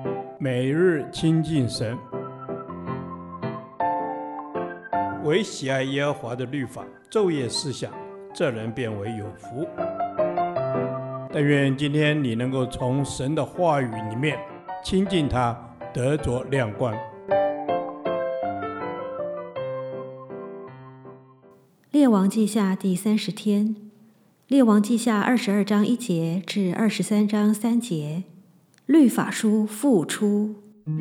每日亲近神，唯喜爱耶和华的律法，昼夜思想，这人变为有福。但愿今天你能够从神的话语里面亲近他，得着亮光。 列王记下第30天，列王记下22章1节至23章3节，律法书复出。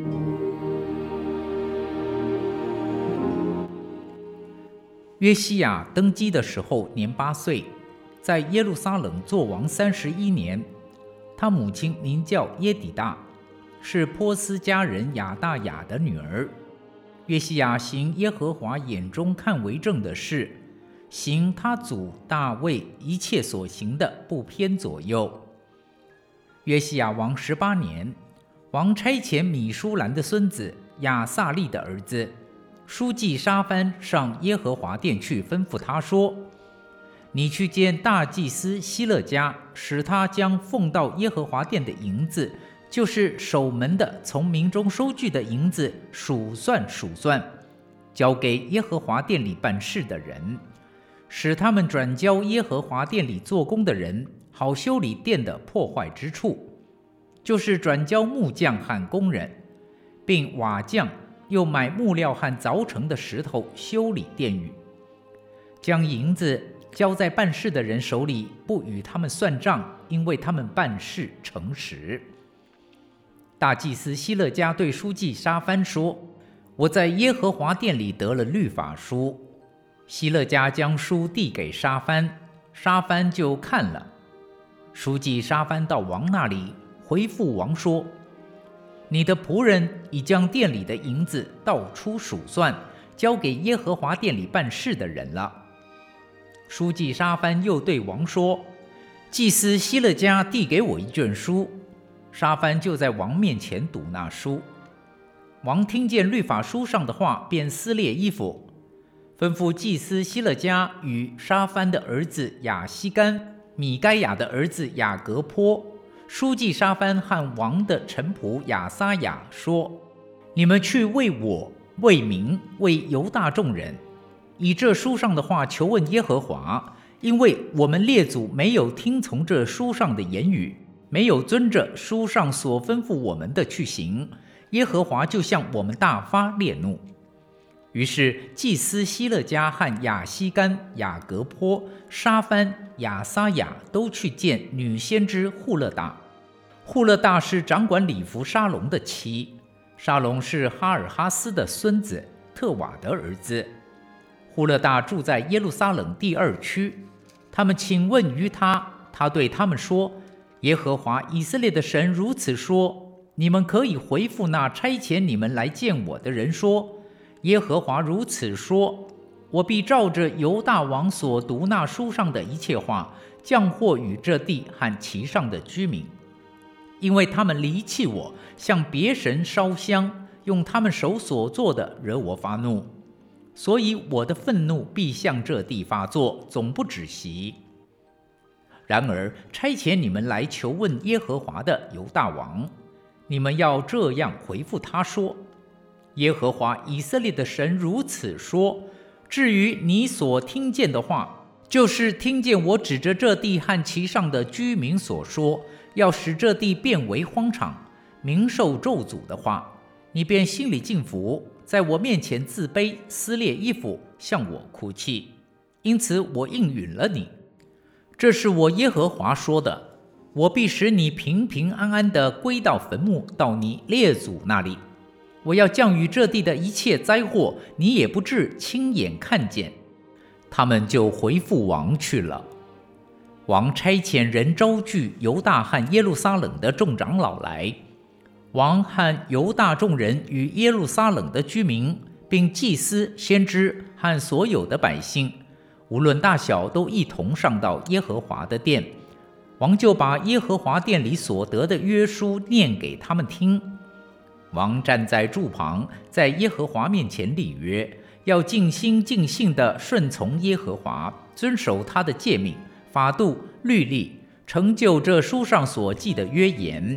约西亚登基的时候年8岁，在耶路撒冷作王31年。他母亲名叫耶底大，是波斯家人亚大雅的女儿。约西亚行耶和华眼中看为正的事，行他祖大卫一切所行的，不偏左右。约西亚王18年，王差遣米舒兰的孙子亚撒利的儿子书记沙番上耶和华殿去，吩咐他说：你去见大祭司希勒家，使他将奉到耶和华殿的银子，就是守门的从民中收据的银子数算，交给耶和华殿里办事的人，使他们转交耶和华殿里做工的人，好修理殿的破坏之处，就是转交木匠和工人，并瓦匠，又买木料和凿成的石头修理殿宇。将银子交在办事的人手里，不与他们算账，因为他们办事诚实。大祭司希勒家对书记沙番说：我在耶和华殿里得了律法书。希勒家将书递给沙番，沙番就看了。书记沙番到王那里，回复王说：你的仆人已将殿里的银子倒出数算，交给耶和华殿里办事的人了。书记沙番又对王说：祭司希勒家递给我一卷书。沙番就在王面前读那书。王听见律法书上的话，便撕裂衣服，吩咐祭司希勒家与沙番的儿子亚希干、米该亚的儿子雅各坡、书记沙番和王的臣仆亚撒雅说：你们去为我、为民、为犹大众人，以这书上的话求问耶和华，因为我们列祖没有听从这书上的言语，没有遵着书上所吩咐我们的去行，耶和华就向我们大发烈怒。于是祭司希勒家和亚希干、雅各坡、沙番、亚撒雅都去见女先知户勒大。户勒大是掌管礼服沙龙的妻，沙龙是哈尔哈斯的孙子，特瓦的儿子。户勒大住在耶路撒冷第2区。他们请问于他，他对他们说：耶和华以色列的神如此说，你们可以回复那差遣你们来见我的人说：耶和华如此说，我必照着犹大王所读那书上的一切话，降祸与这地和其上的居民，因为他们离弃我，向别神烧香，用他们手所做的惹我发怒，所以我的愤怒必向这地发作，总不止息。然而差遣你们来求问耶和华的犹大王，你们要这样回复他说：耶和华以色列的神如此说，至于你所听见的话，就是听见我指着这地和其上的居民所说，要使这地变为荒场，民受咒诅的话，你便心里敬服，在我面前自卑，撕裂衣服，向我哭泣，因此我应允了你。这是我耶和华说的，我必使你平平安安地归到坟墓，到你列祖那里。我要降雨这地的一切灾祸，你也不至亲眼看见。他们就回复王去了。王差遣人招聚犹大和耶路撒冷的众长老来，王和犹大众人与耶路撒冷的居民，并祭司、先知和所有的百姓，无论大小，都一同上到耶和华的殿。王就把耶和华殿里所得的约书念给他们听。王站在柱旁，在耶和华面前立约，要尽心尽性地顺从耶和华，遵守他的诫命、法度、律例，成就这书上所记的约言，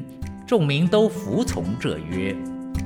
众民都服从这约。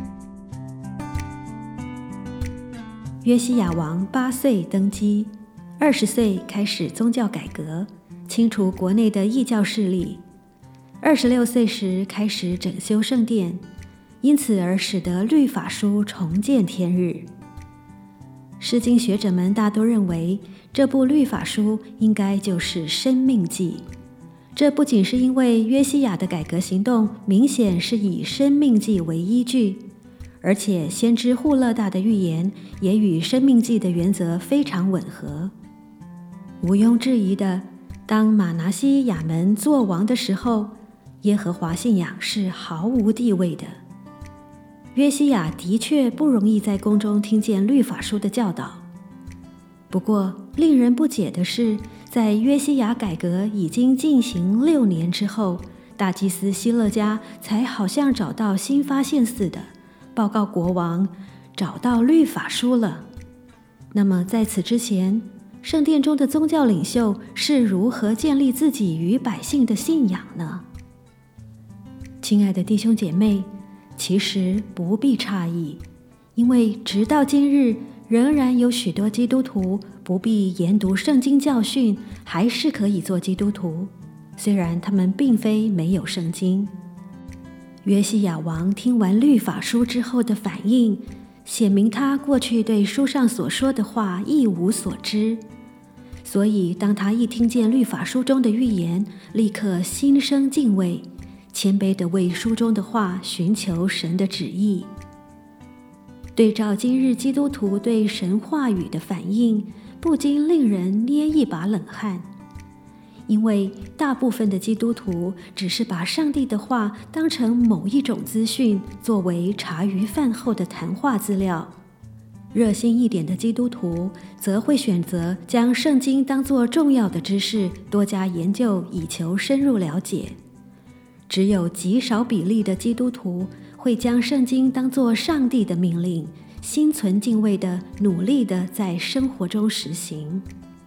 约西亚王8岁登基，20岁开始宗教改革，清除国内的异教势力。26岁时开始整修圣殿，因此而使得律法书重见天日。诗经学者们大都认为，这部律法书应该就是《申命记》。这不仅是因为约西亚的改革行动明显是以《申命记》为依据，而且先知户勒大的预言也与《申命记》的原则非常吻合。毋庸置疑的，当马拿西亚门做王的时候，耶和华信仰是毫无地位的。约西亚的确不容易在宫中听见律法书的教导。不过，令人不解的是，在约西亚改革已经进行6年之后，大祭司希勒家才好像找到新发现似的，报告国王找到律法书了。那么在此之前，圣殿中的宗教领袖是如何建立自己与百姓的信仰呢？亲爱的弟兄姐妹，其实不必诧异，因为直到今日，仍然有许多基督徒不必研读圣经教训，还是可以做基督徒，虽然他们并非没有圣经。约西亚王听完律法书之后的反应，显明他过去对书上所说的话一无所知，所以当他一听见律法书中的预言，立刻心生敬畏，谦卑地为书中的话寻求神的旨意。对照今日基督徒对神话语的反应，不禁令人捏一把冷汗。因为大部分的基督徒只是把上帝的话当成某一种资讯，作为茶余饭后的谈话资料。热心一点的基督徒则会选择将圣经当作重要的知识，多加研究，以求深入了解。只有极少比例的基督徒会将圣经当作上帝的命令，心存敬畏的努力的在生活中实行。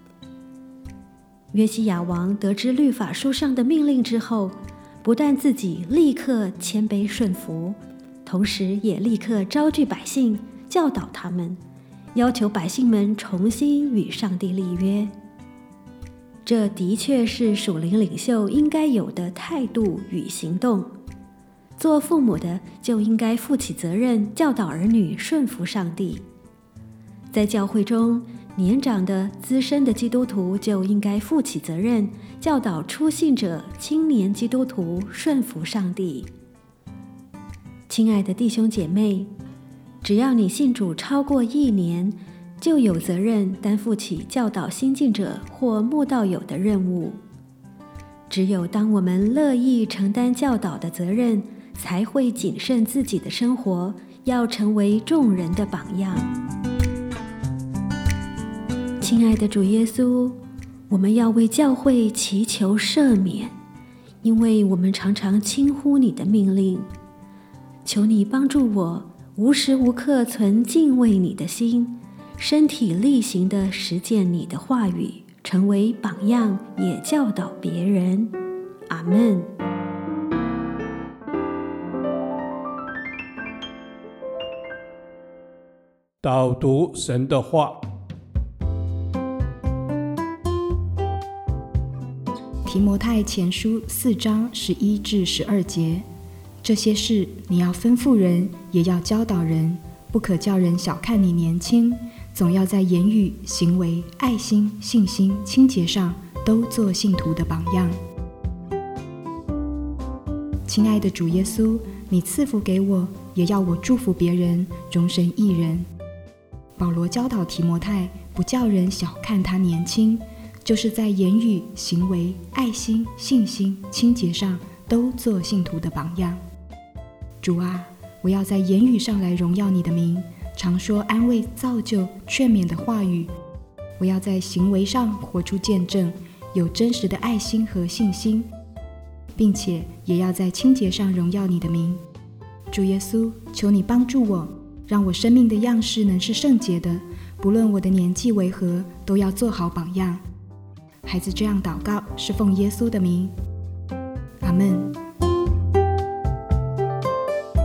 约西亚王得知律法书上的命令之后，不但自己立刻谦卑顺服，同时也立刻招聚百姓，教导他们，要求百姓们重新与上帝立约。这的确是属灵领袖应该有的态度与行动。做父母的就应该负起责任，教导儿女顺服上帝。在教会中，年长的资深的基督徒就应该负起责任，教导初信者青年基督徒顺服上帝。亲爱的弟兄姐妹，只要你信主超过1年，就有责任担负起教导新进者或慕道友的任务。只有当我们乐意承担教导的责任，才会谨慎自己的生活，要成为众人的榜样。亲爱的主耶稣，我们要为教会祈求赦免，因为我们常常轻忽你的命令。求你帮助我，无时无刻存敬畏你的心，身体力行地实践你的话语，成为榜样，也教导别人。阿们。 导读神的话。 提摩太前书4章11至12节，这些事你要吩咐人，也要教导人，不可叫人小看你年轻，总要在言语、行为、爱心、信心、清洁上都做信徒的榜样。亲爱的主耶稣，你赐福给我，也要我祝福别人，荣神益人。保罗教导提摩太，不叫人小看他年轻，就是在言语、行为、爱心、信心、清洁上都做信徒的榜样。主啊，我要在言语上来荣耀你的名，常说安慰、造就、劝勉的话语。我要在行为上活出见证，有真实的爱心和信心，并且也要在清洁上荣耀你的名。主耶稣，求你帮助我，让我生命的样式能是圣洁的，不论我的年纪为何，都要做好榜样。孩子这样祷告，是奉耶稣的名。阿们。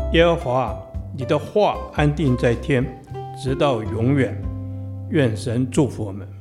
耶和华，你的话安定在天，直到永远。愿神祝福我们。